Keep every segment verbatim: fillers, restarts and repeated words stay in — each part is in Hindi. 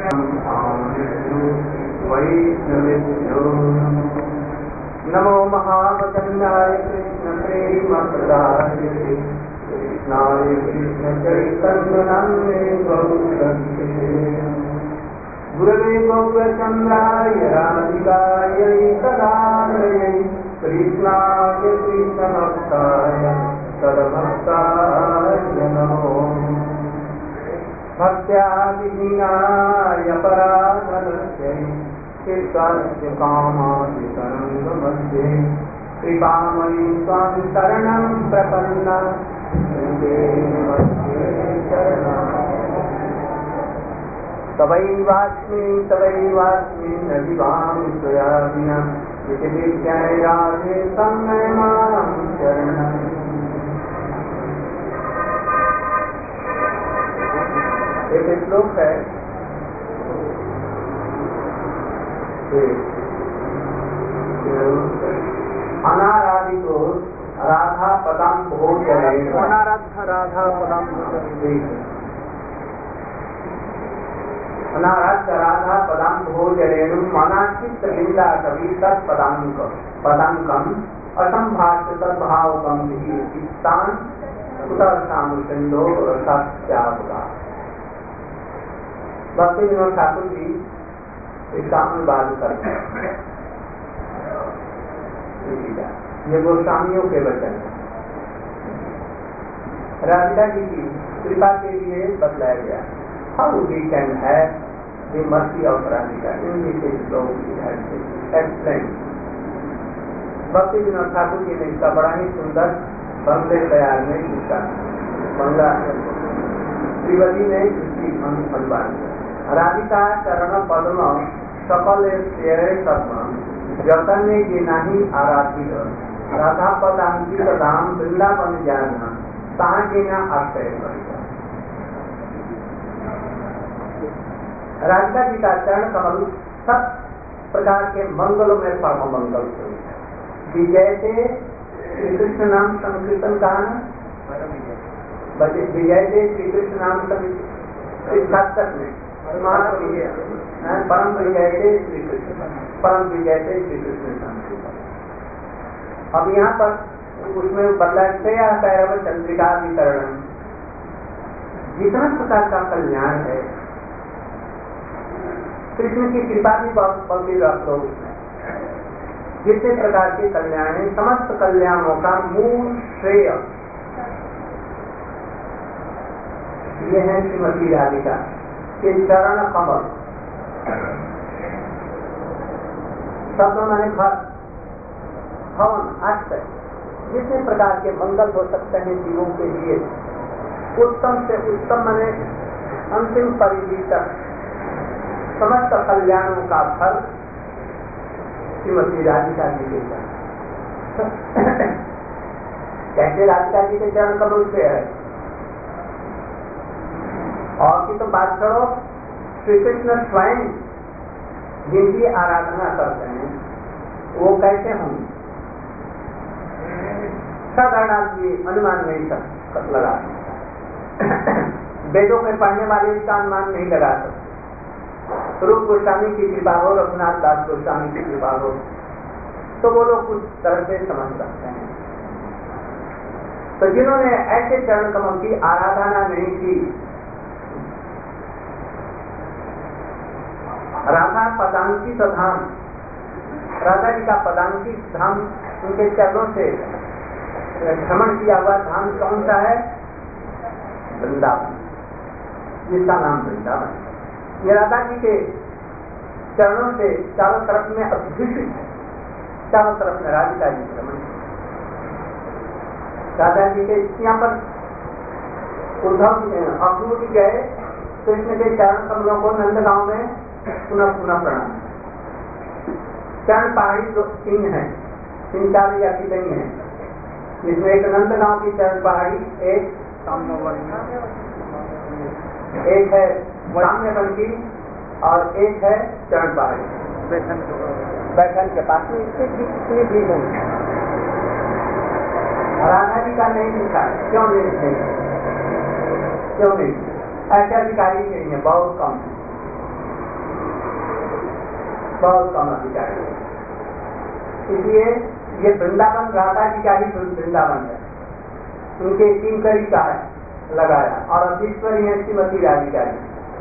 नमो महावचनाय कृष्ण प्रेमप्रदाय कृष्णाय कृष्ण चैतन्य नाम्ने गौरंगे गुरवे गौरचंद्राय राधिकायै सदानये कृष्णाय कृष्णभक्ताय तद्भक्ताय नमो भक्त्या विहीनाय पराधनस्यै चित्तस्य कामादितरङ्गमध्ये कृपामयि त्वां शरणं प्रपन्ना तवैवास्मि तवैवास्मि न जीवामि त्वया विना इति विज्ञाय राधे सम्मय मां शरणम्। एक श्लोक है अनाराधितो राधा पदम भोजने अनाराध राधा पदम अनाराध्य राधा पदम भोजनेनु मनाचित लिंगा कवि तत्पदांक पदांकम असंभाष्य तद्भावकम चित्तान उतरसामुचंदो रसात्यागा। भक्ति विनोद ठाकुर जी इसका अनुवाद करते हैं। ये गोस्वामियों के वचन है। राधिका जी की कृपा के लिए बतलाया गया। How we can have the mercy of Radhika in this shloka explain. Bhakti Vinod Thakur ji ने इसका बड़ा ही सुंदर बंगले तैयार में लिखा। बंगला त्रिवती ने इसकी अनुवाद किया। राधिका चरण पद्म सकल पद्म जतने के नहीं आराधित राधा पदांकित धाम वृंदावन ज्ञान ताहा के न आश्रय करेगा। राधिका जी का चरण कमल सब प्रकार के मंगलों में परम मंगल विजय से श्री कृष्ण नाम संकीर्तन का विजय से श्री कृष्ण नाम संकीर्तन में परम विजय से श्री कृष्ण परम विजय से श्री कृष्ण संकीर्तन। अब यहाँ पर उसमें बदला से पैरव चंद्रिका वितरण जितना प्रकार का कल्याण है कृष्ण की कृपा भी बहुत बहुत रख लो उसमें जितने प्रकार के कल्याण है समस्त कल्याणों का मूल श्रेय ये है श्रीमती राधिका के चरण कमल। शब्द मैंने घर भवन आश्रय जितने प्रकार के मंगल हो सकते हैं जीवों के लिए उत्तम से उत्तम मैंने अंतिम परिधि तक समस्त कल्याणों का फल श्रीमती राधिका जी के चरण। कैसे राधिका जी के चरण कमल से है और की तो बात करो श्री कृष्ण स्वयं जिनकी आराधना करते हैं वो कैसे होंगे साधारण आदमी अनुमान नहीं कर लगा वेदों में पढ़ने वाले इसका अनुमान नहीं लगा सकते। रूप गोस्वामी की कृपा हो रघुनाथ दास गोस्वामी की कृपा हो तो वो लोग कुछ तरह से समझ सकते हैं। तो जिन्होंने ऐसे चरण कमल की आराधना नहीं की राधा पदांकित धाम राधा जी का पदांकित धाम उनके चरणों से भ्रमण किया हुआ धाम कौन सा है? वृंदावन, जिसका नाम वृंदावन। ये राधा जी के चरणों से चारों तरफ में अभिषिक्त है, चारों तरफ में राधिका जी भ्रमण। राधा जी के यहाँ पर उद्धव अक्रूर जी गए कृष्ण के चरण कमलों को नंदगांव में पुनः पुनः प्रणाम। चरण पहाड़ी जो तीन है, तीन चार या कितनी है, जिसमें एक नंदगांव की चरण पहाड़ी, एक एक है साम्यवन की और एक है चरण पहाड़ी बैठन के पास में। इससे कितनी भी नहीं राधा जी का नहीं लिखा, क्यों नहीं? क्यों नहीं? ऐसे अधिकारी नहीं है, बहुत कम। बहुत कम अधिकार है। इसलिए ये वृंदावन राधा जी का ही वृंदावन है, उनके किंकरी का है लगाया, और अधीश्वरी है श्रीमती राधिका जी,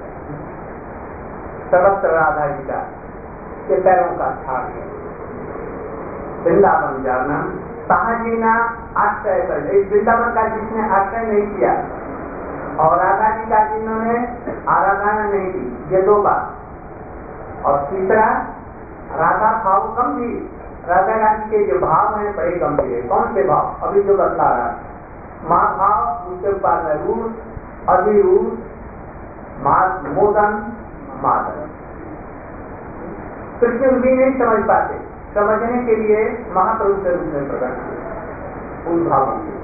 सर्वत्र राधा जी का के पैरों का स्थान है। वृंदावन जाना साहजीना आश्रय कर, इस वृंदावन का जिसने आश्रय नहीं किया और राधा जी का जिन्होंने आराधना नहीं की, ये दो बात। और तीसरा राधा भाव गंभीर, राधा रानी के जो भाव हैं बड़े गंभीर है। कौन से भाव? अभी जो बतला रहा है, माँ भाव, उसके ऊपर में रूप, अभिरूप, मोदन, मादन। कृष्ण भी नहीं समझ पाते, समझने के लिए महाप्रभु के रूप में प्रकट किए उन भावों को।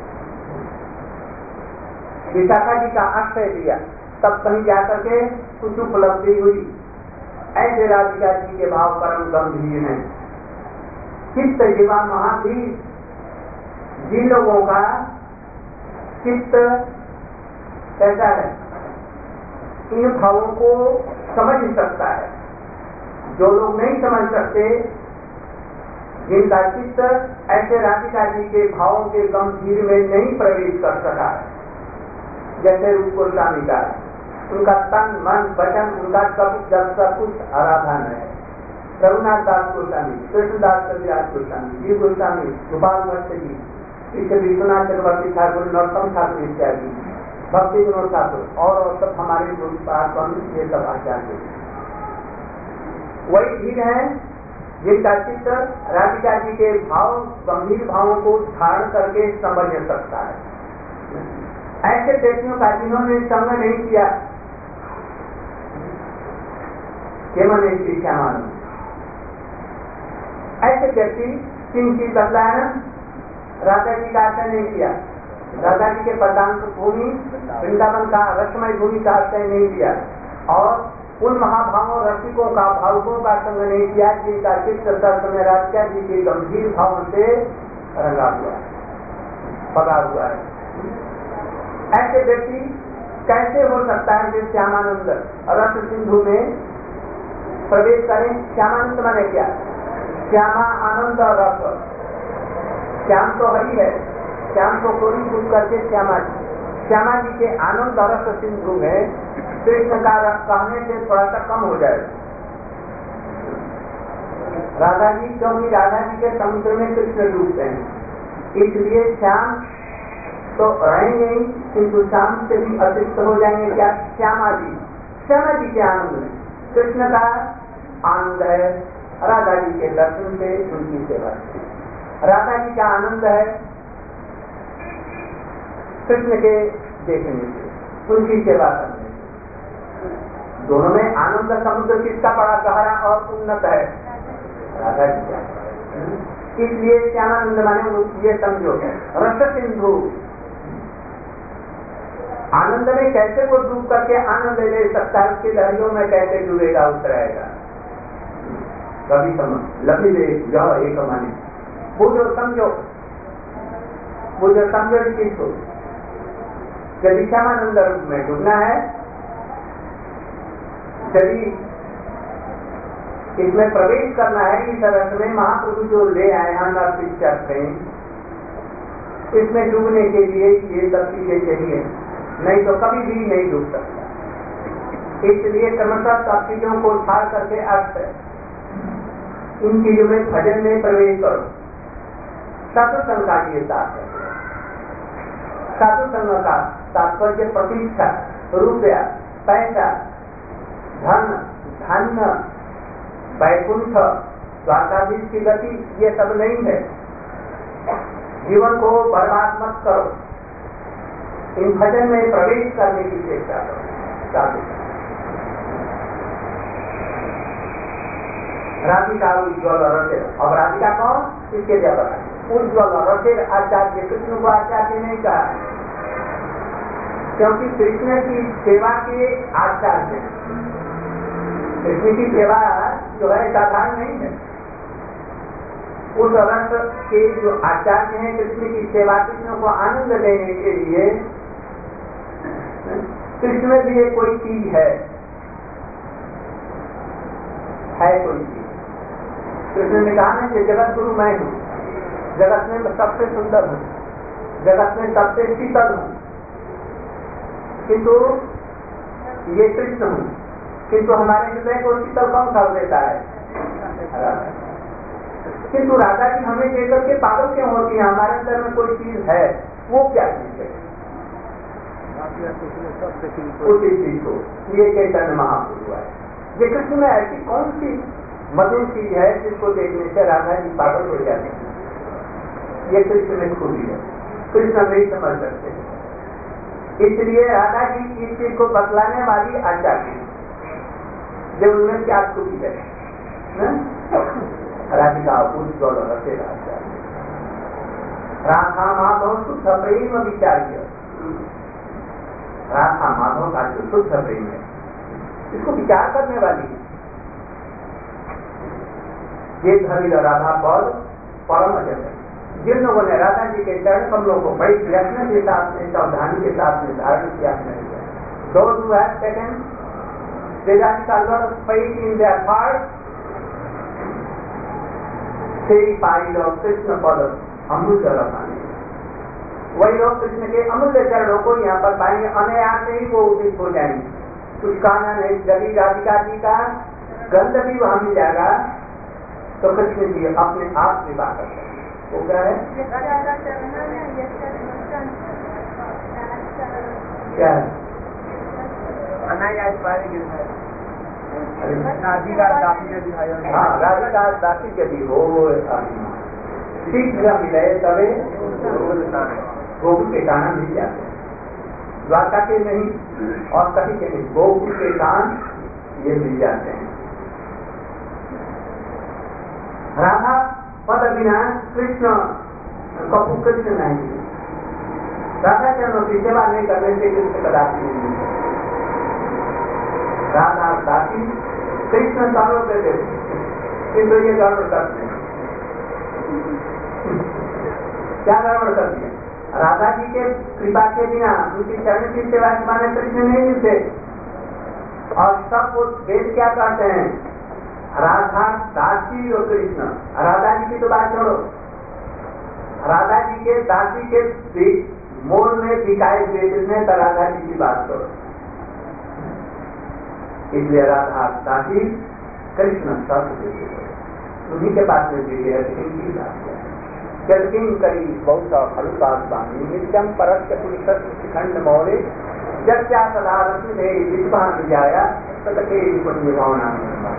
विशाखा जी का आश्रय दिया, तब कहीं जाकर के कुछ उपलब्धि हुई। ऐसे राधिका जी के भाव परम गंभीर हैं। चित्त जीवा महाधीर, जिन लोगों का चित्त कैसा है, इन भावों को समझ सकता है। जो लोग नहीं समझ सकते, जिनका चित्त ऐसे राधिका जी के भावों के गंभीर में नहीं प्रवेश कर सका, जैसे रूप गोस्वामी का, उनका तन मन वचन उनका सब जब सब कुछ आराधन है। रघुनाथ दास गोस्वामी, कृष्णदास कविराज गोस्वामी, जीव गोस्वामी, गोपाल भट्ट जी, इससे विश्वनाथ चक्रवर्ती ठाकुर, नरोत्तम ठाकुर इत्यादि, भक्ति विनोद ठाकुर और सब हमारे ये सब आचार्य वही धीर है जिनका चित्त राधिका जी के भाव गंभीर भावों को धारण करके समझ सकता है। ऐसे व्यक्तियों का जिन्होंने संग नहीं किया, केवल श्री श्यामानंद, ऐसे व्यक्ति जिनकी बदलायन राधा जी का आश्रय नहीं किया, राधा जी के पदांत भूमि वृंदावन का रसमय भूमि का आश्रय नहीं किया, और उन महाभावों रसिकों का भावुकों का संग नहीं किया जिनका चित्त में राधिका जी के गंभीर भाव से रंगा हुआ है, पगा हुआ है। ऐसे व्यक्ति कैसे हो सकता है जो श्यामानंद रस सिंधु में प्रवेश करें? श्यामानंद माने क्या? श्यामा आनंद रस, श्याम तो हरि है, श्याम को कोरी पूछ करके श्यामा जी, श्यामा जी के आनंद रस सिंधु में कृष्ण का रस कहने से थोड़ा सा कम हो जाए। राधा जी, क्योंकि राधा जी के समुद्र में कृष्ण डूबते हैं, इसलिए श्याम तो रहेंगे ही, किंतु श्याम से भी अतिरिक्त हो जाएंगे क्या? श्यामा जी, श्यामा जी के आनंद में कृष्ण का आनंद है, राधा जी के दर्शन से, उनकी सेवा से। राधा जी का आनंद है कृष्ण के देखने से, उनकी सेवा करने से। दोनों में आनंद समुद्र किसका बड़ा गहरा और उन्नत है? राधा जी का। इसलिए श्यामानंद माने ये समझो, रस सिंधु, आनंद में कैसे वो डूब करके आनंद ले सकता है, उसकी लहरियों में कैसे डूबेगा उतरेगा? कभी समझ लभी दे जाओ एक माने, वो जो समझो, वो जो समझो चीज को, यदि श्यामानंद में डूबना है, यदि इसमें प्रवेश करना है, इस रस में महाप्रभु जो ले आए हैं पिक्चर में, इसमें डूबने के लिए ये सब चीजें चाहिए, नहीं तो कभी भी नहीं डूब सकता। इसलिए क्रमशः सब चीजों को उठा करके अर्थ इन चीजों में भजन में प्रवेश करो। साधु संघ का ये साथ है। साधु संघ का तात्पर्य प्रतीक्षा, रुपया, पैसा, धन, धन्य, वैकुंठ, द्वारकाधीश की गति, ये सब नहीं है। जीवन को बर्बाद मत करो, इन भजन में प्रवेश करने की चेष्टा करो। साधु राधिका उज्ज्वल रचिर, अब राधिका कौन? इसके लिए बताए, उज्ज्वल रचिर आचार्य, कृष्ण को आचार्य नहीं कहा, क्योंकि कृष्ण की सेवा के आचार्य, कृष्ण की सेवा जो है साधारण नहीं है। उस रस के जो आचार्य हैं कृष्ण की सेवा, कृष्ण को आनंद लेने के लिए, कृष्ण में भी एक कोई चीज है, है कोई चीज। कृष्ण ने कहा ना कि जगत गुरु मैं हूँ, जगत में सबसे सुंदर हूँ, जगत में सबसे शीतल हूँ, किंतु ये कृष्ण हूँ, किंतु हमारे हृदय को शीतल कौन कर देता है? किंतु राधा जी हमें देखकर के पागल क्यों होती है? हमारे अंदर में कोई चीज है, वो क्या चीज है? उसी चीज को ये चैतन्य महाप्रभु है। ये कृष्ण में ऐसी कौन सी मधुर चीज है जिसको देखने से राधा जी पागल हो जाते हैं? ये कृष्ण में खूबी है, कृष्ण नहीं समझ सकते। इसलिए राधा जी की इस चीज को बतलाने वाली आचार्य जो उनमें क्या खूबी है, राधिका उज्ज्वल रसे राजा राधा माधव शुद्ध प्रेम विचार्य। राधा माधव का जो शुद्ध प्रेम है, इसको विचार करने वाली ये धरी राधा पद परम अजय है। जिन लोगों ने राधा जी के चरण कमलों को बड़ी यत्न के साथ में, सावधानी के साथ में धारण किया, those who have taken Vedanta lot of faith in their heart, तेरी पारी लोग कृष्ण पद अमूल्य रखाने, वही लोग कृष्ण के अमूल्य चरणों को यहाँ पर पाएंगे, अनायास ही वो उदित हो जाएंगे। कुछ कहना नहीं, यदि राधिका जी का गंध भी वहां मिल जाएगा तो कृष्ण जी अपने आप से बात करते हैं। वो क्या है? क्या है? अनायास पाएंगे। राधिका दासी ने दिखाया। हाँ, राधिका दासी के भी हो शीघ्र मिले तबे गोकुल के कान मिल जाते हैं, द्वारका के नहीं और कहीं के नहीं, गोकुल के कान ये मिल जाते हैं। राधा पद बिना कृष्ण कपू कृष्ण नहीं, राधा चरणों की सेवा नहीं करने से कृष्ण कदापि नहीं मिलते। राधा दासी कृष्ण सालों से थे, किंतु ये गड़बड़ करते हैं। क्या गड़बड़ करते हैं? राधा जी के कृपा के बिना, उनकी चरण की सेवा के माने कृष्ण नहीं मिलते। और सब वो वेद क्या कहते हैं? राधा दासी और कृष्ण। राधा जी की तो बात छोड़ो, राधा जी के दासी के मोल में दिखाए वेद में तो राधा जी की बात करो। इसलिए राधा दासी कृष्ण सब उन्हीं के पास में भी है। इनकी बात है जलकिन करी बहुत फलुपात बानी नित्यम परस के पुरुष शिखंड मौले जब क्या सदा रश्मि विद्वान जाया सतके पुण्य भावना।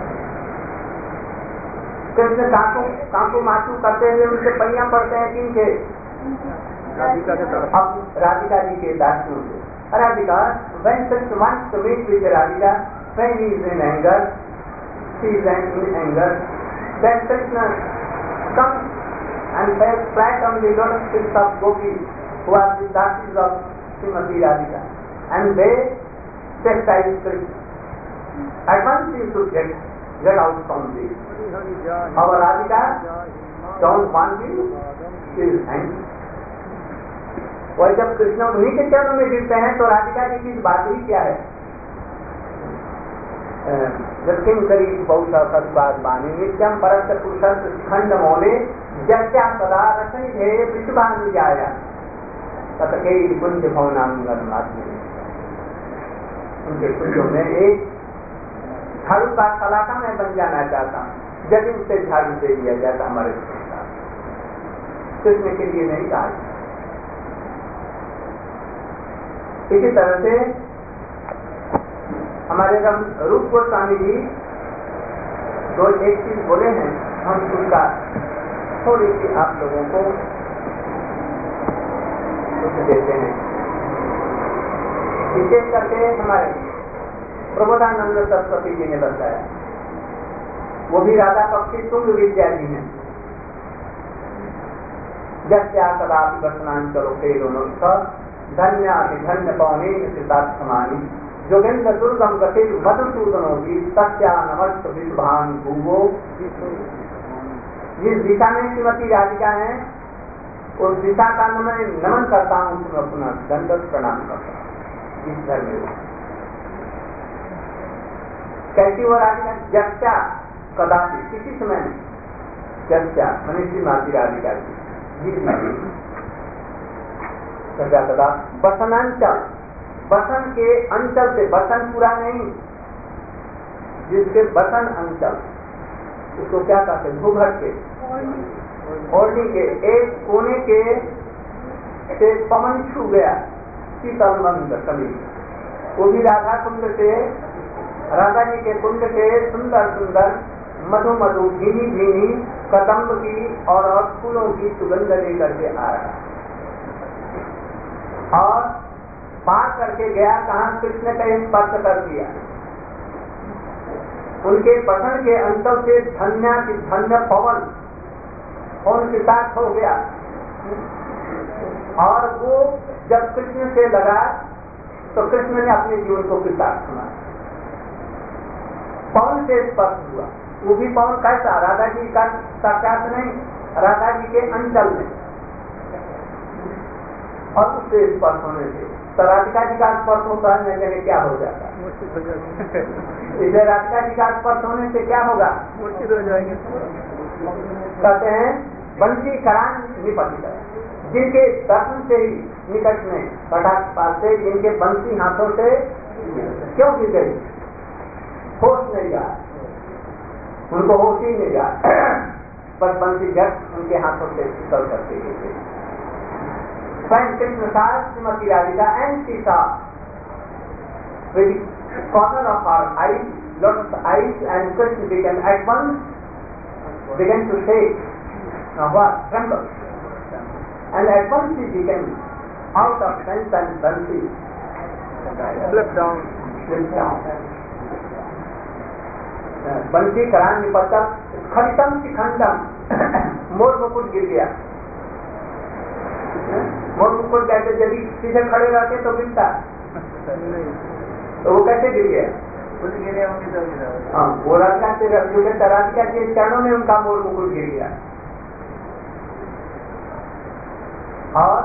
कृष्ण काकू काकू माचू करते हुए उनसे पैया पड़ते हैं किनके? राधिका के तरफ। अब राधिका जी के दासियों से। Radhika when Krishna wants to meet with Radhika, when he is in anger, she is in anger, then Krishna comes and falls flat on the lotus feet of Gopi, who are the dasis of Srimati Radhika, and they chastise Krishna. At once you should get get out from this. Our Radhika don't want you, she is angry. और जब कृष्ण उन्हीं के चरणों में गिरते हैं तो राधिका जी की बात ही क्या है? जबकि करी बहुत बात बानी नित्यम परस पुरुष खंड मौले जस्या सदा रसनी थे विश्वान जाया ततके कुंज भवनांगन आदमी। उनके कुंजों में एक झाड़ू का सलाका मैं बन जाना चाहता हूँ, यदि उसे झाड़ू दे दिया जाता हमारे कृष्ण के लिए नहीं कहा। इसी तरह से हमारे रूप गोस्वामी जी दो एक चीज बोले हैं, हम उनका थोड़ी सी आप लोगों को कुछ देते हैं। विशेष करके हमारे प्रबोधानंद सरस्वती जी ने बताया, वो भी राधा पक्षी तुंग विद्या जी हैं। जब क्या सदा वर्तमान करो के दोनों धन्य धन्य पौने समानी जोगेन्द्र दुर्गम गति मधुसूदनों की सत्या नमस्त विद्वान भूगो। जिस दिशा में श्रीमती राधिका है उस दिशा का मैं नमन करता हूँ, तुम्हें अपना दंडवत प्रणाम करता हूँ। इस घर में कैसी वो राधिका जस्या कदापि किसी समय नहीं चर्चा मैंने श्रीमती राधिका की चर्चा कदा बसनांचल, बसन के अंचल से, बसन पूरा नहीं, जिसके बसन अंचल उसको क्या कहते हैं, भूघट के ओढ़नी के एक कोने के से पवन छू गया शीतल मंद सभी, वो भी राधा कुंड से, राधा जी के कुंड से सुंदर सुंदर मधु मधु भीनी भीनी कदम्ब की और फूलों की सुगंध लेकर के आ रहा और पार करके गया कहाँ, कृष्ण का स्पर्श कर दिया, उनके पसंद के अंतर से धन्य की धन्य पवन उनके साथ हो गया और वो जब कृष्ण से लगा तो कृष्ण ने अपने जीवन को कृतार्थ सुना, पवन से स्पर्श हुआ, वो भी पवन कैसा, राधा जी का साक्षात नहीं, राधा जी के अंचल में, और उससे स्पर्श होने से तो राधिका जी का स्पर्श होता है, न जाने क्या हो जाता है, इसे राधिका जी का स्पर्श होने से क्या होगा, मूर्छित हो जाएंगे। कहते हैं बंसी करान निपट, जिनके दर्शन से ही निकट में कटाक्ष पास से, जिनके बंसी हाथों से क्यों गिर गई, होश नहीं गया, उनको होश ही नहीं गया, बस बंसी जट उनके हाथों से निकल करते गए। स्वयं कृष्ण साथ Shrimati Radhika and Sita with corner of her eyes, lotus eyes, and Krishna began at once began to shake, uh, what tremble, and at once he began out of sense and bansi slip down, slip down. बंसी करान निपटा खंडम की खंडम, मोर मुकुट गिर गया, मोर मुकुट कैसे, यदि सीधे खड़े रहते तो गिरता, तो वो कैसे गिर गया, हाँ वो राधिका से, राधिका के चरणों में उनका मोर मुकुट गिर गया और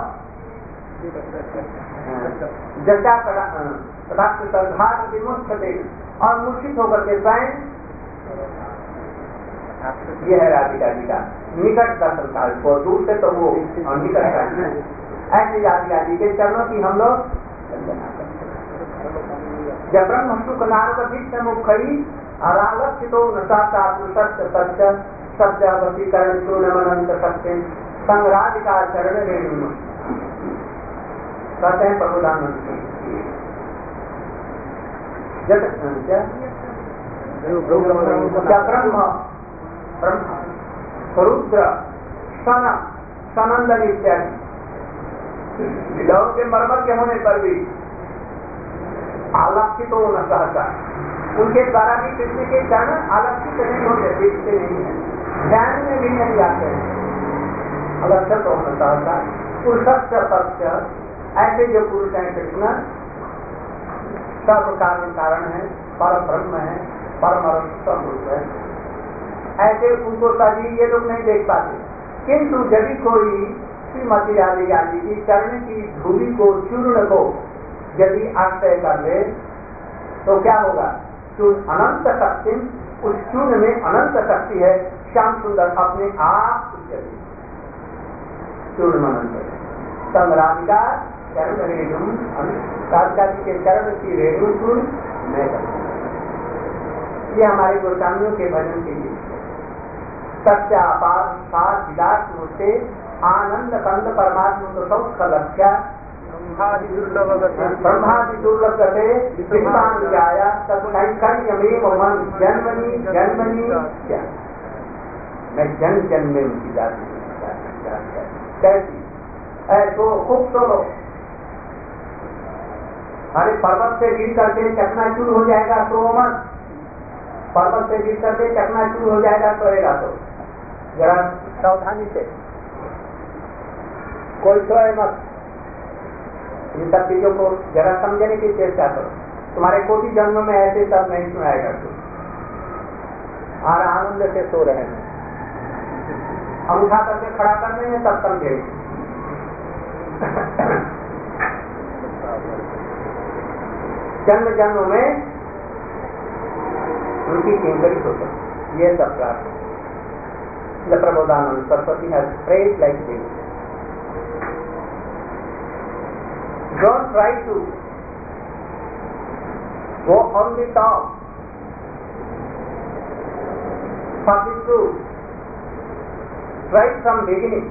जटा रक्त सरधार विमुक्त और मूर्छित होकर के स्वयं, यह है राधिका जी का निकट दर्शन काल को, दूर से तो वो और निकट का ऐसे राधिका जी के चरणों की हम लोग जब ब्रह्म सुख नारद मुखरी अरालक्षितो नशा सत्य सत्य वशीकरण चूर्णमनंत सत्य संराधिका चरण रेणु, कहते हैं प्रभुदानंद ब्रह्म ब्रह्म रुद्र सन सनंदन इत्यादि के मर्मर के होने पर भी आलक्षित हो न सहता, उनके द्वारा भी कृष्ण के चरण आलक्षित नहीं होते, देखते नहीं है, ध्यान में भी नहीं जाते हैं, अलक्षित हो न सहता। पुरुष सत्य, ऐसे जो पुरुष हैं कृष्ण सर्व कारण कारण है, पर ब्रह्म है, परम स्वरूप है, ऐसे उनको सभी ये लोग नहीं देख पाते, किंतु यदि कोई श्रीमती राधिका जी की चरण की धूलि को, चूर्ण को यदि आश्रय कर ले तो क्या होगा, चूर्ण अनंत शक्ति, उस चूर्ण में अनंत शक्ति है, श्याम सुंदर अपने आप चूर्ण अनंत तब राधिका चरण रेणु, राधिका जी के चरण की रेणु चूर्ण मैं करता, ये हमारे गोस्वामियों के भजन के लिए सत्य अपार सात विलास मूर्ते आनंद कंद परमात्मा तो सब लक्ष्या ब्रह्मादि दुर्लभ गते विद्वान जाया तत्कैकर्यमेव मन जन्मनि जन्मनि क्या, मैं जन्म जन्म में उनकी जाती कैसी ऐसो खूब सोलो, अरे पर्वत से गिर करके चकनाचूर हो जाएगा तो मत, पर्वत से गिर करके चकनाचूर हो जाएगा सोएगा तो जरा सावधानी से, कोई सोए मत, इन सब चीजों को जरा समझने की चेष्टा करो, तुम्हारे कोटि जन्म में ऐसे सब नहीं सुनाएगा तुम, और आनंद से सो रहे हैं, हम उठा करके खड़ा करने में सब समझे, जन्म जन्म में उनकी किंकरी होता, Yes, of course. The Prabodhananda Saraswati has prayed like this. Don't try to go on the top for the truth. Try from beginning.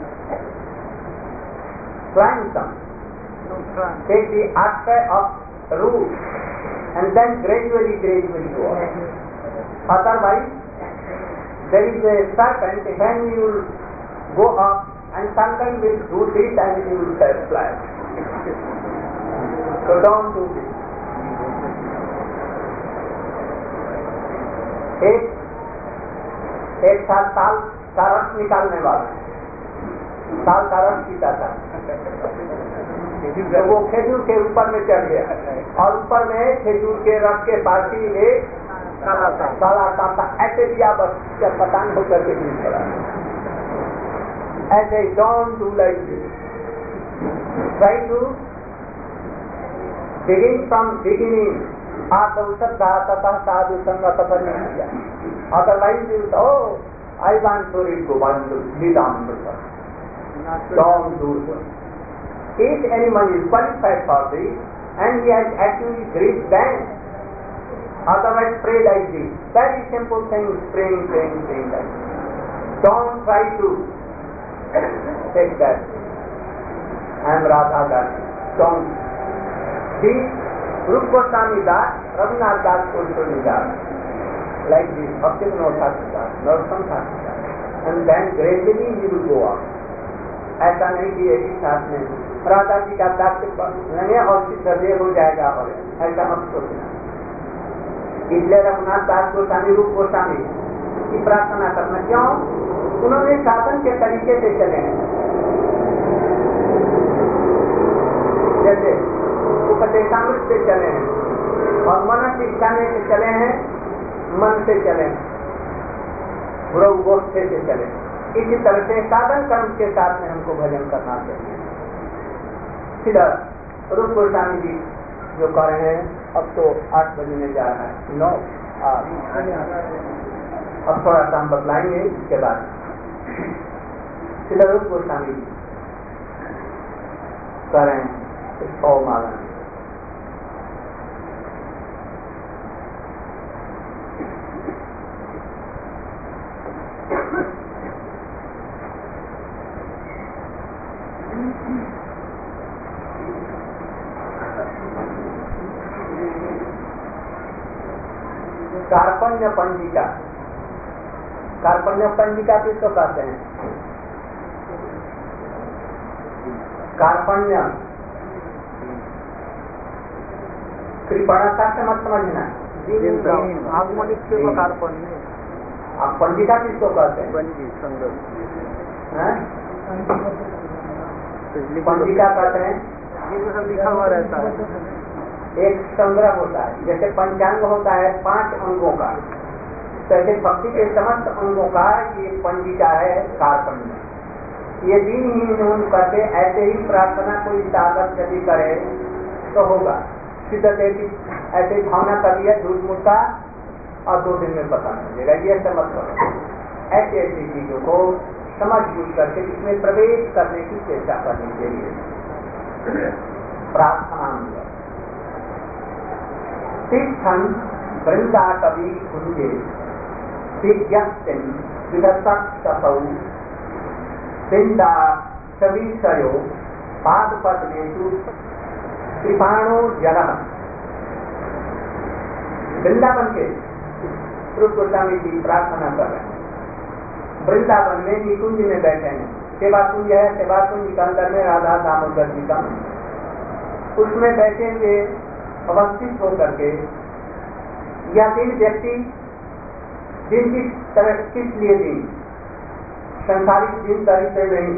Climb some. Take the aspect of root and then gradually, gradually go up. Otherwise, there is a serpent, when you will go up and serpent will root it and you will fly. So don't do this. एक एक था साल का रस निकालने वाला, साल का रस पीता था, तो वो खेजूर के ऊपर में चढ़ गया और ऊपर में खेजूर के रस के बाटी एक काला कांटा ऐसे दिया, बस क्या पता नहीं होकर के गिर पड़ा। ऐसे don't do like this, try to begin from beginning. आदौ श्रद्धा ततः साधु संगत परिणय, otherwise you oh I want to read Govinda Lilamrita, don't do so. If anyone is qualified for this and he has actually reached that, otherwise pray like this, very simple thing, praying, praying, praying like this. Don't try to take that. I am Radha Das. Don't. This Rupa Goswami Das, Raghunath Das Goswami Das, like this, Bhaktivinoda Thakur Das, Narottama Thakur Das, and then gradually he will go up. ऐसा नहीं कि एक ही साथ में राधा जी का दास लेंगे और सिद्धदेव हो जाएगा, और ऐसा मत सोचना। इसलिए रघुनाथ दास गोस्वामी, रूप गोस्वामी की प्रार्थना करना। क्यों? उन्होंने साधन के तरीके से चले हैं, जैसे उपदेशामृत से चले हैं और मन शिक्षा में से चले हैं, मन से चले हैं, गुरु गोष्ठे से चले। इसी तरह से साधन कर्म के साथ में हमको भजन करना चाहिए। फिर रूप गोस्वामी जी जो कर रहे हैं, अब तो आठ बजे में जा रहा है, नौ अब थोड़ा सा हम बतलाएंगे इसके बाद। फिर रूप गोस्वामी जी कर रहे हैं सौ माला। कार्पण्य पंजिका, कार्पण्य पंजिका किसको कहते हैं? कार्पण्य कृपणा का मत समझना, आप पंजिका किसको कहते हैं? पंजिका कहते हैं लिखा हुआ रहता है, एक संग्रह होता है। जैसे पंचांग होता है पांच अंगों का, तैसे भक्ति के समस्त अंगों का ये पंजिका है कार्पण्य। ये दिन ही न्यून करके ऐसे ही प्रार्थना कोई साधक यदि करे तो होगा। सिद्ध देवी ऐसे भावना कर लिया झूठ मूठ का और दो दिन में पता नहीं लगेगा, ये समझ करो। ऐसी ऐसी चीजों को समझ बूझ करके इसमें प्रवेश करने की चेष्टा करनी चाहिए। प्रार्थना तीर्थन वृंदा कवि कुंजे दिव्यस्तिन विदसौ वृंदा सविषयो पादपद्मेषु कृपाणो जलः। वृंदावन के रूप गोस्वामी जी प्रार्थना कर रहे हैं। वृंदावन में निकुंज में बैठे हैं, सेवा कुंज है, सेवा कुंज के अंदर में राधा दामोदर जी का, उसमें बैठे हुए अवस्थित होकर के या दिन व्यक्ति दिन की तरह किस लिए दिन संसारिक दिन तरीके नहीं,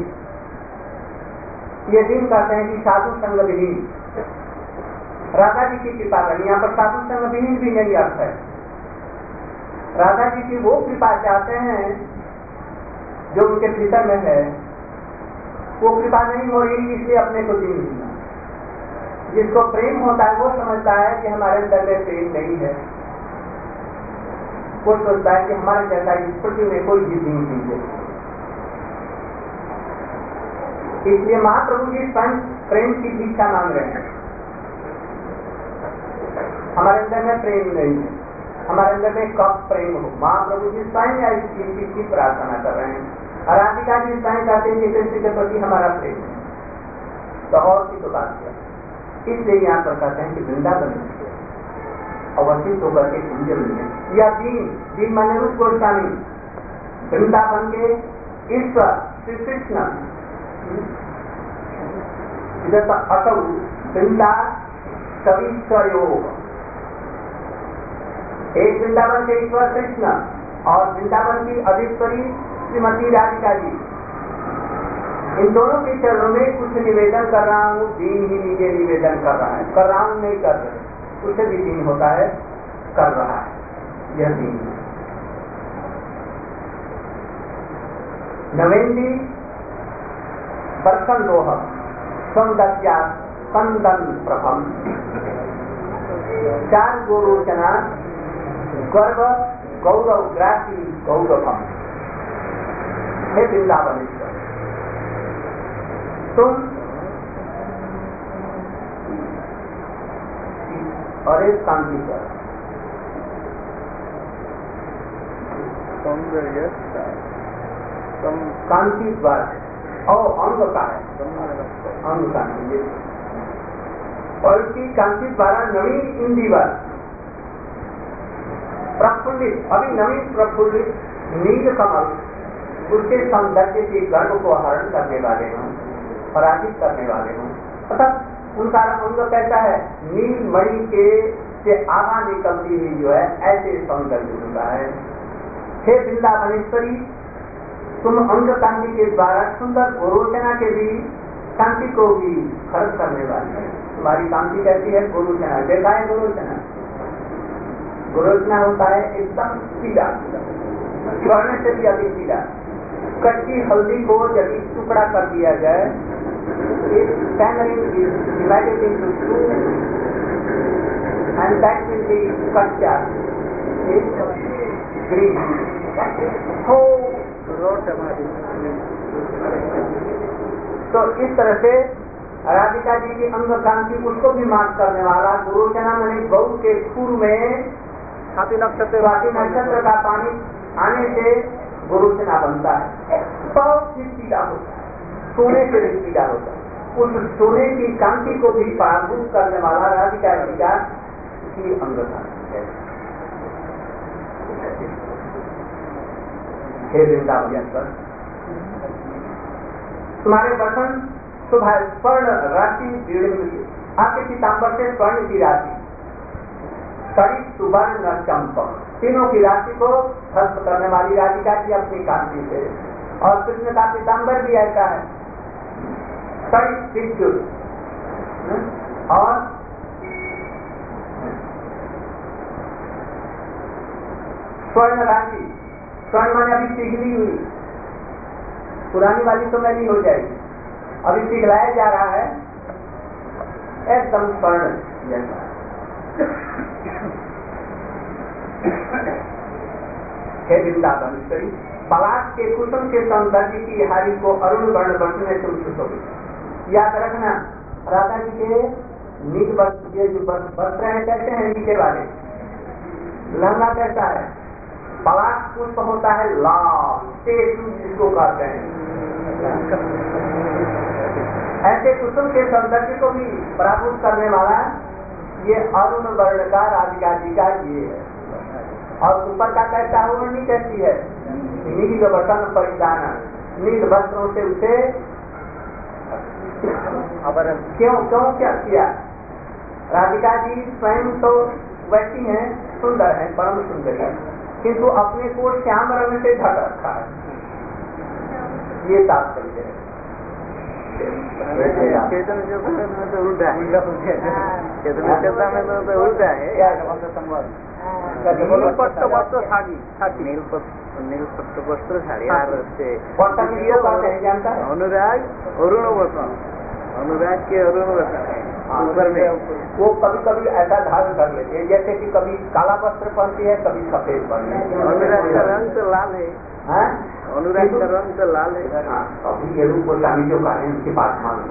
ये दिन कहते हैं कि साधु संग विहीन। राधा जी की कृपा करनी, यहाँ पर साधु संग विहीन भी नहीं अर्थ है। राधा जी की वो कृपा चाहते हैं जो उनके भीतर में है, वो कृपा नहीं हो रही इसलिए अपने को दिन जीना। जिसको प्रेम होता है वो समझता है कि हमारे अंदर में प्रेम नहीं है, वो सोचता है कि हमारे जैसा इस पृथ्वी में कोई जीव नहीं जीते। इसलिए महाप्रभु जी स्वयं प्रेम की भिक्षा मांग रहे हैं। हमारे अंदर में प्रेम नहीं है, हमारे अंदर में कब प्रेम हो। महाप्रभु जी स्वयं या इस चीज की प्रार्थना कर रहे हैं। और राधिका जी स्वयं चाहते हैं कि कृष्ण के प्रति हमारा प्रेम है। तो और की तो बात है। इसलिए यहाँ पर कहते हैं कि वृंदावन अवस्थित होकर के कुंज में या दीन दीन माने रूप गोस्वामी वृंदावन के ईश्वर श्री कृष्ण इधर असौ वृंदा सविश्वर योग। एक वृंदावन के ईश्वर कृष्ण और वृंदावन की अधिश्वरी श्रीमती राधिका जी, इन दोनों के चरणों में कुछ निवेदन कर रहा हूँ। दीन ही नीचे निवेदन कर रहा है, कर रहा हूँ नहीं कर रहे, उसे भी दीन होता है, कर रहा है, यह दीन है। नवेंदी बर्तन दोह सौंदर्या कंदन प्रभम चार गोरोचना गर्व गौरव ग्रासी गौरवम। हे वृंदावनेश्वर, तुम और एक कांति पर सौंदर्य कांति द्वार और अंग का है, अंग का है। और इसकी कांति द्वारा नवीन इंदिवर प्रफुल्लित, अभी नवीन प्रफुल्लित नील कमल उसके सौंदर्य के गर्व को हरण करने वाले हों, पराजित करने वाले हों। अतः उनका अंग कैसा है, नील मणि के से आभा निकलती हुई जो है, ऐसे सौंदर्य उनका है। हे वृंदावनेश्वरी, तुम अंग कांति के द्वारा सुंदर गोरोचना के भी कांति को भी खर्च करने वाली है। तुम्हारी कांति कैसी है, गोरोचना देखा है। गोरोचना गोरोचना होता है एकदम सीधा, स्वर्ण से भी अधिक सीधा। कच्ची हल्दी को यदि टुकड़ा कर दिया जाए, एक tamarind is divided into two and that will be kaccha green. तो इस तरह से राधिका जी की अंग कांति उसको भी मार्क करने वाला गोरोचना मैंने गौ के खुर में स्वाति नक्षत्र स्वाति नक्षत्र का पानी आने से गोरोचना बनता है। बहुत ही सीधा होता है, सोने से भी सीधा होता है। उस सोने की कांति को भी पराभूत करने वाला राधिका जी का की अंग कांति है। हे वृंदावन, तुम्हारे वचन सुबह स्वर्ण राशि आपके पीताम्बर से स्वर्ण की राशि, सड़ी सुवर्ण चंपक, तीनों की राशि को भस्म करने वाली राधिका की अपनी कांति से। और कृष्ण का पीताम्बर भी ऐसा है, सड़ी विद्युत और स्वर्ण राशि। स्वर्ण माने अभी पिघली हुई, पुरानी वाली तो मैली हो जाएगी, अभी पिघलाया जा रहा है, एकदम स्वर्ण जैसा। हे वृंदावनेश्वरी, पलाश के कुसुम के सौंदर्य की हारी को अरुण वर्ण वस्त्र में तुम सुशोभित। याद रखना, राधा जी के नील वस्त्र, ये जो वस्त्र है कैसे हैं नीचे वाले, लहंगा कैसा है, पलाश पुष्प होता है लाल, तेज जिसको कहते हैं। ऐसे कुसुम के सौंदर्य को भी पराभूत करने वाला ये अरुण वर्ण का राधिका जी का ये है। और ऊपर का कैसा ओढ़नी कैसी है, नील वसन परिधान, नील वस्त्रों से उसे क्यों क्यों क्या किया। राधिका जी स्वयं तो वैसी हैं, सुंदर है, परम सुंदर है, किंतु अपने को श्याम रंग से ढक रखा है, ये तात्पर्य है। चेतन चेतन में तो उल्टा है, चेतन चेतन में तो उल्टा है। नीलपट्ट वस्त्र साड़ी, नीलपट्ट वस्त्र साड़ी अनुराग अरुण वस्त्र, अनुराग के अरुण वस्त्र ऊपर में वो कभी कभी ऐसा धारण कर लेते हैं जैसे कि कभी काला वस्त्र पहनती है, कभी सफेद पहनती है। अनुराग का रंग तो लाल है, हाँ? अनुराग का रंग तो लाल है। हाँ, अभी ये रूप गोस्वामी जो कहा है उनकी बात मान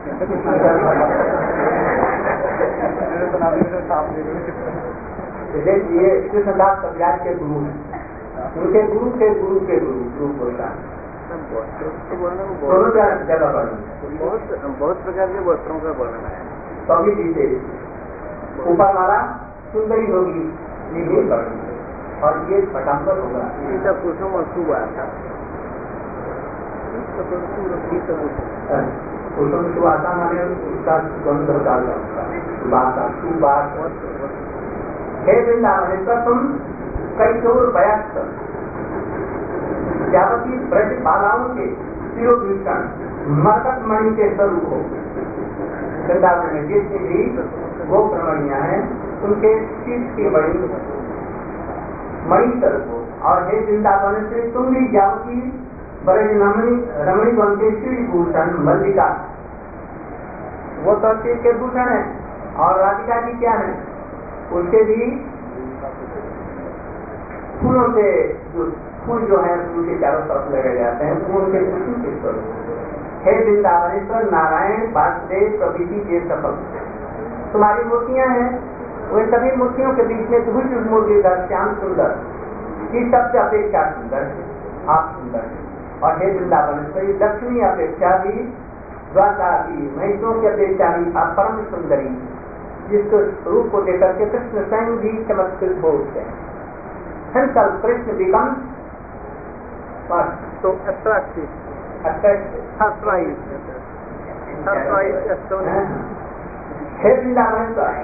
ये कृष्णदास कविराज के गुरु हैं, उनके गुरु के गुरु के गुरु रूप गोस्वामी दोनों जगह वर्णन, बहुत बहुत प्रकार के वस्त्रों का वर्णन है। कभी विशेष ऊपर वाला सुंदरी होगी नीचे वर्णन, और ये पटाम्बर होगा इसका कुसुम अशुभा था, कुसुम सुवासा माने उसका गंध डालना, सुवासा सुवास। हे वृंदावनेश्वर, तुम कई चोर वयस्क जावती ब्रज बालाओं के शिरोभूषण मरकत मणि के स्वरूप हो। वृंदावन में जितनी भी गो प्रमणियां हैं उनके शीश की मणि मणि स्वरूप हो। और हे वृंदावन से तुम भी जावती ब्रज रमणी रमणी बन के श्रीभूषण मल्लिका, वो तो शीश के भूषण है। और राधिका जी क्या है, उसके भी फूलों से जो फूल जो है उनके चारों तरफ लगे जाते हैं, वो उनके कुसुम के स्वरूप। हे वृंदावनेश्वर, नारायण वासुदेव प्रभृति के सफल तुम्हारी मूर्तियां हैं, वे सभी मूर्तियों के बीच में धुज मुरलीधर श्याम सुंदर की सबसे अपेक्षा सुंदर है, आप सुंदर है। और हे वृंदावनेश्वरी, लक्ष्मी अपेक्षा भी, द्वारका की महिषों की अपेक्षा भी आप परम सुंदरी, जिसके रूप को देखकर के कृष्ण स्वयं भी चमत्कृत हो उठते हैं। Hansal Krishna becomes so attractive, attractive, surprise, surprise, astonishing. हे वृंदावनेश्वर,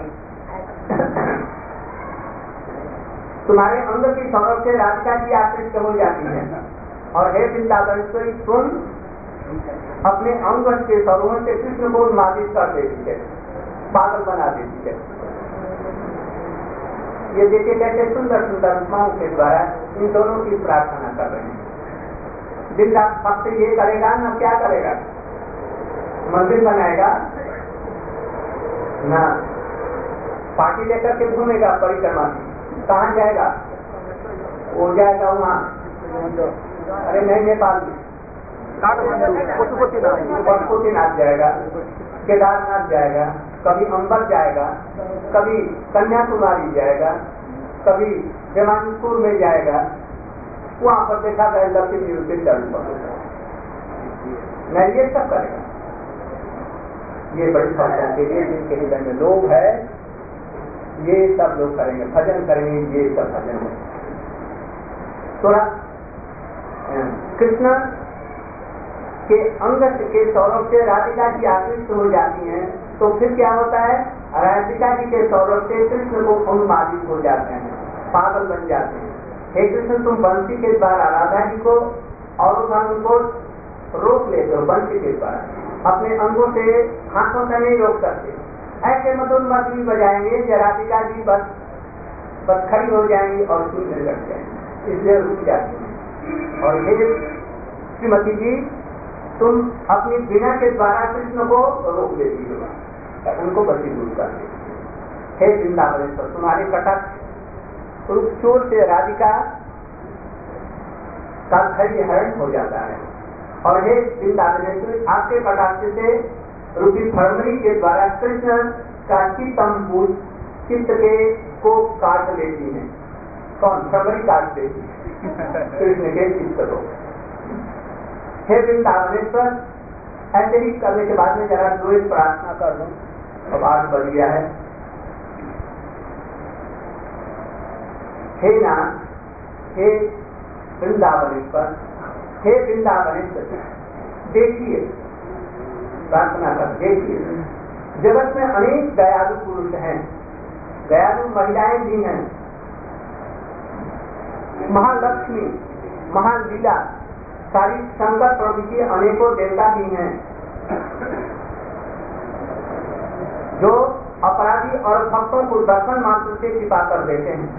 तुम्हारे अंग की सौरभ से राधिका जी आकृष्ट हो जाती है। और हे वृंदावनेश्वरी, तुम अपने अंग के सौरभों से कृष्ण को उन्मादित कर देती है, पागल बना देती है। ये देखिए कैसे सुंदर सुंदर उपमाओं के द्वारा इन दोनों की प्रार्थना कर रहे हैं। दिन रात भक्त ये करेगा ना, क्या करेगा, मंदिर बनाएगा ना, पार्टी लेकर के घूमेगा परिक्रमा, कहाँ जाएगा, वो जाएगा वहाँ, अरे नहीं नेपाल में पशुपतिनाथ जाएगा, केदारनाथ जाएगा, कभी अंबर जाएगा, कभी कन्याकुमारी जाएगा, कभी देवानपुर में जाएगा, वहां पर देखा गया लक्ष्मी उसे चालू पड़ेगा, नहीं ये सब करेगा। ये बड़ी समस्या के लिए जिनके हृदय में लोभ है, ये सब लोग करेंगे, भजन करेंगे, ये सब भजन है। थोड़ा कृष्ण के अंग के सौरभ से राधिका जी आकृष्ट हो जाती हैं, तो फिर क्या होता है, राधिका जी के सौरभ से कृष्ण को उन्मादित हो जाते हैं, पागल बन जाते हैं। हे कृष्ण, तुम बंसी के द्वारा राधा जी को और उनको रोक लेते हो, बंसी के द्वारा अपने अंगों से, हाथों से नहीं रोक सकते। ऐसे मधुर मधुरी बजाएंगे कि राधिका जी बस बस खड़ी हो जाएंगी और सुनने लग जाएंगे, इसलिए रुक जाती है। और हे श्रीमती जी, तुम अपनी बिना के द्वारा कृष्ण को रोक लेती हो, उनको वशीभूत करती हो। हे वृंदावनेश्वर, तुम्हारे कटाक्ष रूप चोर से राधिका का धैर्य हरण हो जाता है। और हे वृंदावनेश्वर, आपके कटाक्ष से रूपी फरवरी के द्वारा कृष्ण का चित्तम चित्त के को काट लेती है। कौन? फरवरी काट देती है कृष्ण के चित्त को। हे वृंदावनेश्वर, ऐसे ही करने के बाद में जरा दो एक प्रार्थना कर दूं, अब आठ बज गया है। हे नाथ, हे वृंदावनेश्वर, हे वृंदावनेश्वर, देखिए, प्रार्थना कर, देखिए जगत में अनेक दयालु पुरुष हैं, दयालु महिलाएं भी हैं, महालक्ष्मी, महालीला, सारी शंकर प्रभु के अनेकों देवता भी हैं, जो अपराधी और भक्तों को दर्शन मात्र से कृपा कर देते हैं।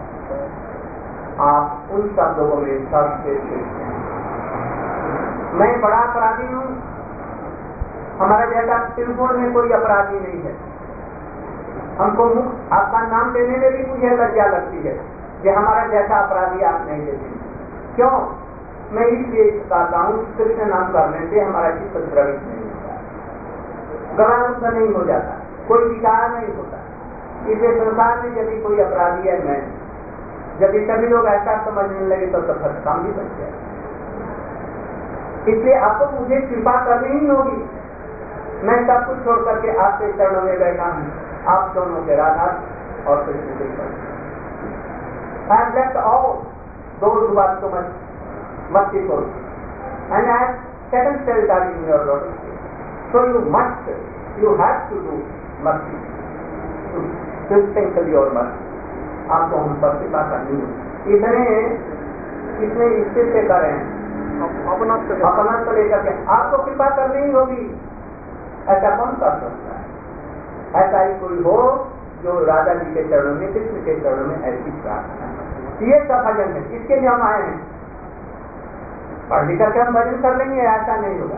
आप उन सब लोगों में सबसे श्रेष्ठ हैं। मैं बड़ा अपराधी हूँ, हमारा जैसा त्रिपुर में कोई अपराधी नहीं है। हमको मुख आपका नाम लेने में भी मुझे लज्जा लगती है कि हमारा जैसा अपराधी आप नहीं लेते। क्यों? मैं इसलिए कहता हूँ कृष्ण नाम करने से हमारा चित्त द्रवित नहीं होता, गलानुक्त नहीं हो जाता, कोई विकार नहीं होता। इसे संसार में यदि कोई अपराधी है मैं, यदि सभी लोग ऐसा समझने लगे तो सब काम भी बच जाए। इसलिए आपको मुझे कृपा करनी ही होगी। मैं सब कुछ छोड़ करके आपके चरणों में बैठा हूँ, आप दोनों के राधा और कृष्ण के चरण। I have left all those who are so much merciful, and I have settled shelter in your lotus feet. So you must, you have to do mercy, to sprinkle your mercy. आपको हम पर कृपा करनी है। इतने इतने स्थिर से करें, अपना अपना तो लेकर के आपको कृपा करनी ही होगी। ऐसा कौन कर सकता है? ऐसा ही कोई हो जो राजा जी के चरणों में, कृष्ण के चरणों में ऐसी प्रार्थना। ये सब भजन है, इसके लिए हम आए हैं। पढ़ लिख करके हम भजन कर लेंगे, ऐसा नहीं होगा।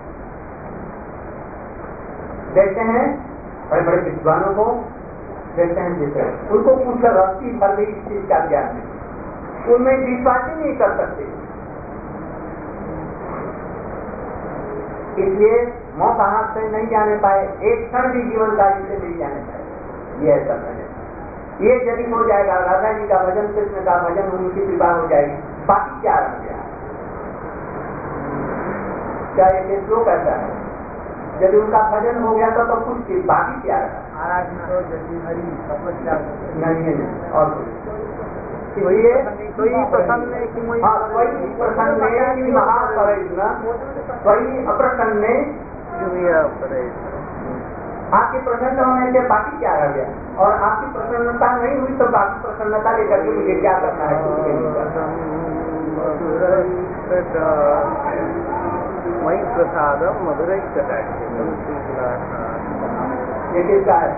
देखते हैं बड़े बड़े विद्वानों को, देखते हैं जैसे उनको पूछकर रस्सी भर भी इस चीज का ज्ञान है, उनमें विश्वास ही नहीं कर सकते। इसलिए मौका हाथ से नहीं जाने पाए, एक क्षण भी जीवन कार्य से नहीं जाने पाए। ये ऐसा है, ये यदि हो जाएगा, राधा जी का भजन, कृष्ण का भजन, उनकी कृपा हो जाएगी, बाकी क्या रह गया? क्या ये श्लोक ऐसा है? यदि उनका भजन हो गया तो, तो कुछ चीज बाकी क्या रहा? नहीं है और वही प्रसन्न वही अप्रसन्न, आपकी प्रसन्न होने से बाकी क्या रह गया? और आपकी प्रसन्नता नहीं हुई तो बाकी प्रसन्नता लेकर के मुझे क्या करना है? कुछ नहीं करना। वही प्रसादम मधुरई कटाक्ष। ये किसका है?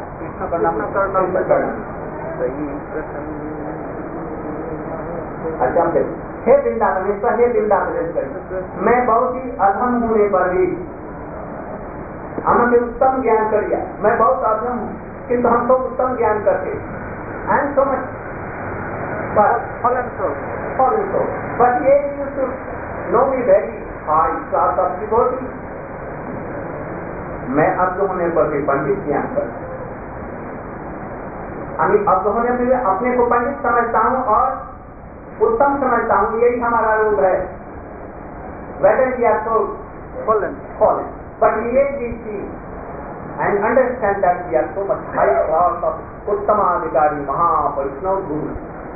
अच्छा, हे वृंदावनेश्वर, हे वृंदावनेश्वर, मैं बहुत ही अधम होने पर भी हमें उत्तम ज्ञान कर दिया। मैं बहुत अधम हूँ किंतु हमको उत्तम ज्ञान करके I am so much but you know me very high class of devotee. मैं अज्ञ होने पर भी पंडित ज्ञान करता हूँ, अज्ञ होने पर भी अपने को पंडित समझता हूँ और उत्तम समझता हूँ। यही हमारा रोग है। Whether we are so fallen, fallen, but yet we see and understand that we are so much high class of Uttamadhikari Mahaparishnav Guru.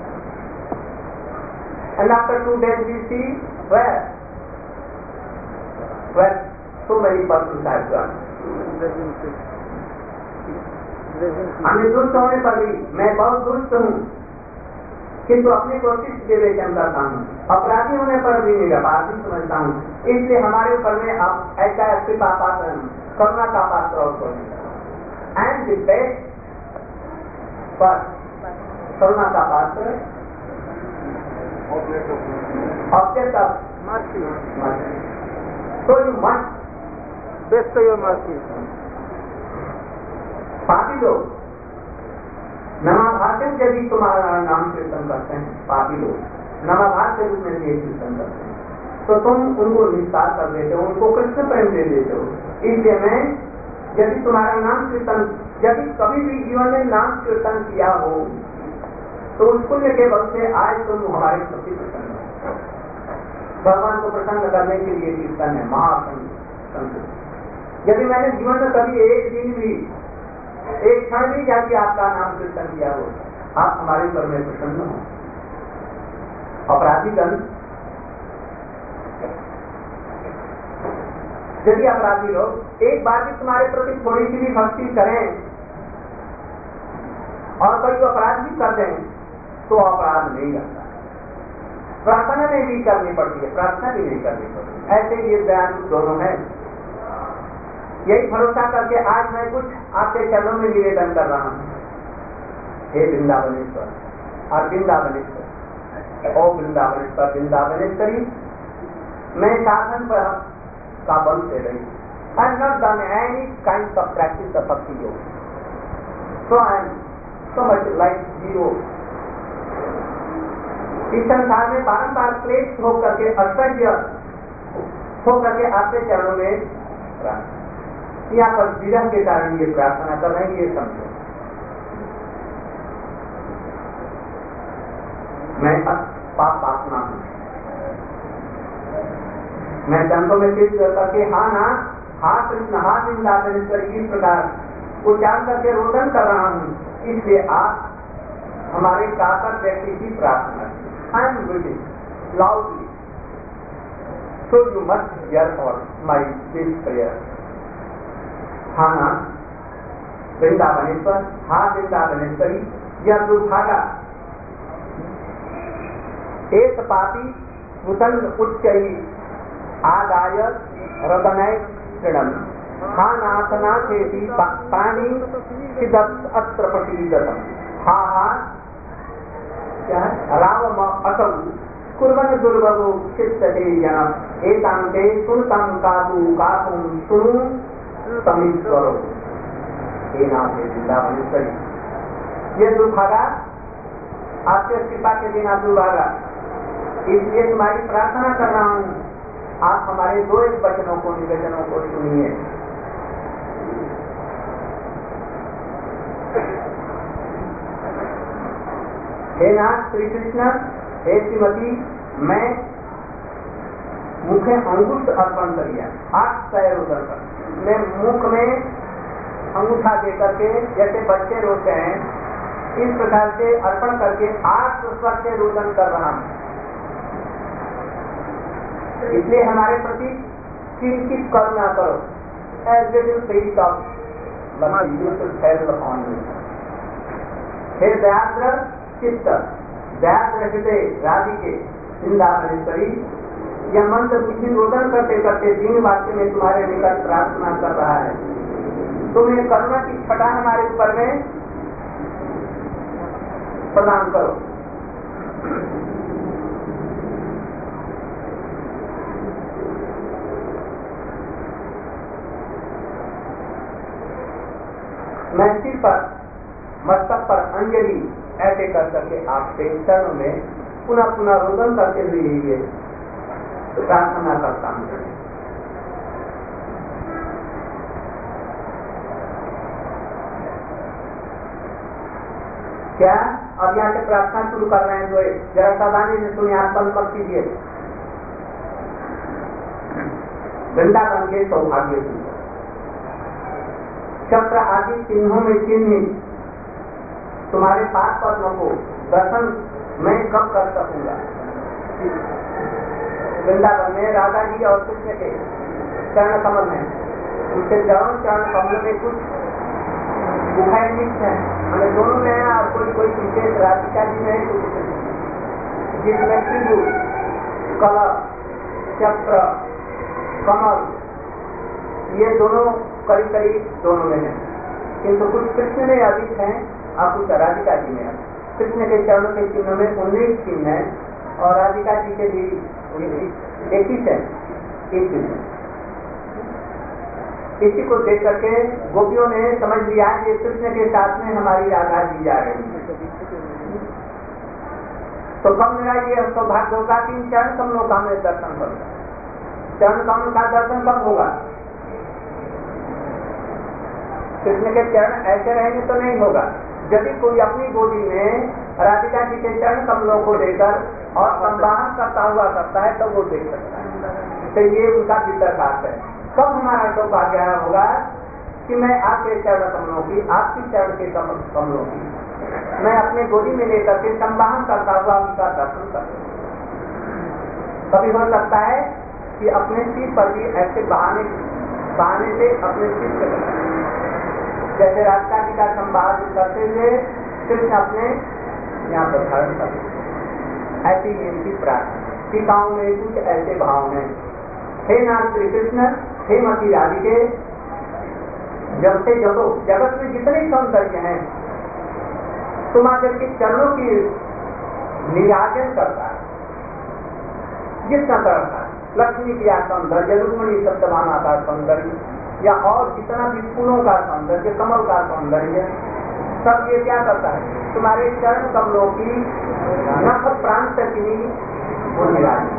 And after two days we see where where so many persons have gone. हमें दुष्ट होने पर भी मैं बहुत दुष्ट हूँ किंतु अपने को शिष्ट विवेचन करता हूँ। अपराधी होने पर भी मेरा अपराधी समझता हूँ। इसलिए हमारे ऊपर में आप ऐसा कृपा पात्र, करुणा का पात्र और कोई एंड द बेस्ट पर करुणा का पात्र object of mercy. So you must bestow your mercy. पापी लोग नमाभाषण यदि तुम्हारा नाम कीर्तन करते हैं, पापी लोग नमाभाष के रूप में ये कीर्तन करते हैं, तो तुम उनको निस्तार कर देते हो, उनको कृष्ण प्रेम दे देते हो। इसलिए मैं यदि तुम्हारा नाम कीर्तन, यदि कभी भी जीवन में नाम कीर्तन किया हो तो उस पुण्य के बल से आज तुम हमारे प्रति प्रसन्न हो। भगवान को प्रसन्न करने के लिए कीर्तन है, महासंत। यदि मैंने जीवन में कभी एक दिन भी, एक क्षण भी जाके आपका नाम कीर्तन किया हो, आप हमारे ऊपर में प्रसन्न हो। अपराधीगण यदि अपराधी लोग एक बार भी तुम्हारे प्रति थोड़ी सी भी भक्ति करें और कोई अपराध भी कर दें तो अपराध नहीं करता। प्रार्थना नहीं भी करनी पड़ती है, प्रार्थना भी नहीं करनी पड़ती। ऐसे ये दयालु दोनों हैं। यही भरोसा करके आज मैं कुछ आपके चरणों में निवेदन कर रहा हूँ। हे वृंदावनेश्वर और वृंदावनेश्वर, ओ वृंदावनेश्वर वृंदावनेश्वरी, मैं साधन पर का बल से रही। I am not done any kind of practice of bhakti yoga. So I am so much like zero. इस संसार में बारंबार क्लेश होकर के असह्य होकर के आपके चरणों में यहाँ पर विरह के कारण ये प्रार्थना कर रहे हैं, ये समझो। मैं पाप आत्मा हूँ, मैं चंदों में सिद्ध करके हाँ ना हाँ कृष्ण हाँ वृंदावनेश्वर इस प्रकार उच्चारण करके रोदन कर रहा हूँ, इसलिए आप हमारे कातर व्यक्ति की प्रार्थना की। I am willing loudly, so you must hear for my this prayer. हाँ ना वृंदावनेश्वर हाँ वृंदावनेश्वरी, यह दुर्भागा एक पापी मुसल उच्चई आदाय रदनय तृणम हा नाथनाथेति पानी सिदत् अत्र प्रसीदतम्। हा हा क्या है रावम असौ कुर्वन् दुर्भगो चित्तते जनम् एतान्ते सुनतं कातु कातुं सुनु समीश्वरो। हे नाथ वृंदावनेश्वरी, ये दुर्भागा आपके कृपा के बिना दुर्भागा, इसलिए तुम्हारी प्रार्थना कर रहा हूँ, आप हमारे दो एक वचनों को निवेदनों को सुनिए। हे नाथ श्री कृष्ण, हे श्रीमती, मैं मुखे अंगुष्ठ अर्पण करिए, आठ पैर उधर कर, मैं मुख में अंगूठा दे करके जैसे बच्चे रोते हैं इस प्रकार से अर्पण करके आठ स्वर से रोदन कर रहा हूँ। इसलिए हमारे प्रति किंचित करुणा करो। As little faith of mercy you should have upon me. हे दयाद्र चित्त दयाद्र हृदय राधिके वृंदावनेश्वरी, यह मंत्र किसी रोदन करते करते दिन वाक्य में तुम्हारे निकट प्रार्थना कर रहा है। तुम्हें करुणा की छटा हमारे ऊपर में प्रदान करो। मैं सिर पर मस्तक पर अंजलि ऐसे कर करके आपसे चरणों में पुनः पुनः रोदन करते हुए ये प्रार्थना करता हूँ। क्या अब यहाँ से प्रार्थना शुरू कर रहे हैं जो जरा सावधानी से सुनिए, आप बंद मत कीजिए। वृंदावन के सौभाग्य की चक्र आदि चिन्हों में चिन्हित तुम्हारे पास पद्मों को दर्शन मैं कब कर सकूंगा। वृंदावन में राधा जी और कृष्ण के चरण कमल हैं, उनके चरण चरण कमल में कुछ गुफाएं मिक्स हैं, हमें दोनों में है और कोई कोई विशेष राधिका जी में कुछ, जिसमें सिंदूर कला चक्र कमल ये दोनों करीब करीब दोनों में है, किंतु कुछ कृष्ण में अधिक हैं और कुछ राधिका जी में। कृष्ण के चरणों के चिन्ह में उन्नीस चिन्ह है और राधिका जी के भी इक्कीस है, इक्कीस। इसी को देख करके गोपियों ने समझ लिया कि कृष्ण के साथ में हमारी राधा जी जा रही है। तो कब मेरा ये सौभाग्य होगा कि इन चरण कमलों का हमें दर्शन करूंगा। चरण कमल का दर्शन कब होगा? कृष्ण के चरण ऐसे रहेंगे तो नहीं होगा। यदि कोई अपनी गोदी में राधिका जी के चरण कमलों को लेकर और संवाहन करता हुआ करता है तो वो देख सकता है। तो ये उनका वितर्कार्थ है। कब हमारा सौभाग्य होगा कि मैं आपके चरण कमलों की, आपकी चरण के कमलों की मैं अपने गोदी में लेकर के संवाहन करता हुआ उनका दर्शन करूँ। कभी हो सकता है कि अपने सिर पर भी ऐसे बहाने बहाने से अपने सिर पर जैसे राधिका जी का संवाद करते हुए कृष्ण अपने यहाँ पर धारण करते, ऐसी इनकी प्रार्थना। टीकाओं में कुछ ऐसे भाव हैं। हे नाथ श्री कृष्ण, हे मती राधिके, जब से जगो जगत में जितने सौंदर्य हैं तुम आकर के चरणों की निराजन करता है। जितना करता है लक्ष्मी की सौंदर्य, रुक्मणी सत्यभामा का सौंदर्य या और जितना भी फूलों का सौंदर्य, कमल का सौंदर्य, तब ये क्या करता है, तुम्हारे चरण कमलों की नख प्राण तक की होने वाली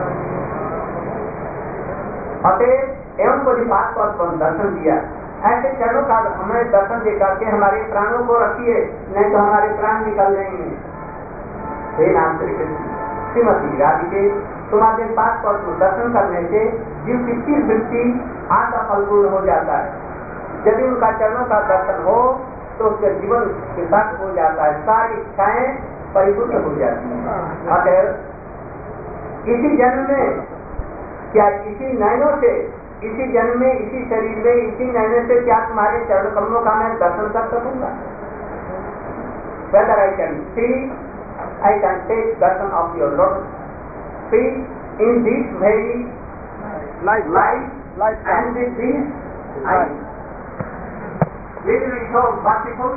अतः एवं को बात पर दर्शन दिया। ऐसे चरणों का हमें दर्शन दे करके हमारे प्राणों को रखिए, नहीं तो हमारे प्राण निकल जाएंगे। हे नाम श्री कृष्ण श्रीमती राधिके, तुम्हारे पास पर दर्शन करने से जीव की तीर वृत्ति आशा फलपूर्ण हो जाता है। यदि उनका चरणों का दर्शन हो तो उसके जीवन के साथ हो जाता है, सारी इच्छाएं परिपूर्ण हो जाती हैं। अतः इसी जन्म में क्या इसी नयनों से, इसी जन्म में, इसी शरीर में, इसी नयनों से क्या तुम्हारे चरण कमलों का मैं दर्शन कर सकूंगा? Whether I can see, I can take darshan of your lotus feet in this very life, life, life and with this eyes. Will you be so merciful?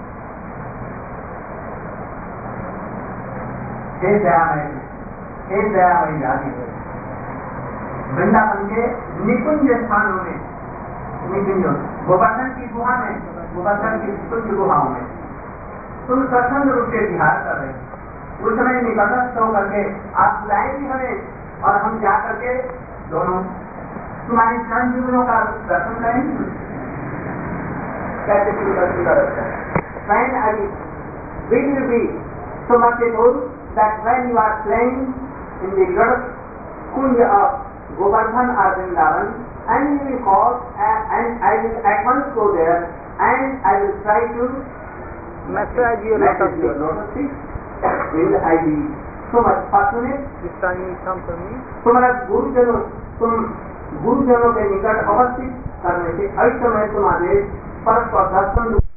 हे दयामय, हे दयामय राधे, वृंदावन के निकुंज स्थानों में, निकुंजों गोवर्धन की गुहा में, गोवर्धन की निकुंज गुहाओं में तुम स्वच्छंद रूप से विहार कर रहे हो। उस समय निकटस्थ होकर के आप बुलाएंगे हमें और हम जा करके दोनों तुम्हारी चरण जीवनों का दर्शन करेंगे। कैसे सुंदर लगता है। When I will you be so merciful that when you are playing in the lotus kunj of Govardhan or Vrindavan, and you will call uh, and I will at once go there and I will try to massage your lotus feet. Will I be so much fortunate? This time you come to me. तुम्हारा गुरुजनों, तुम गुरुजनों के निकट अवस्थित करने से अवश्य मैं तुम्हारे परस्पर दर्शन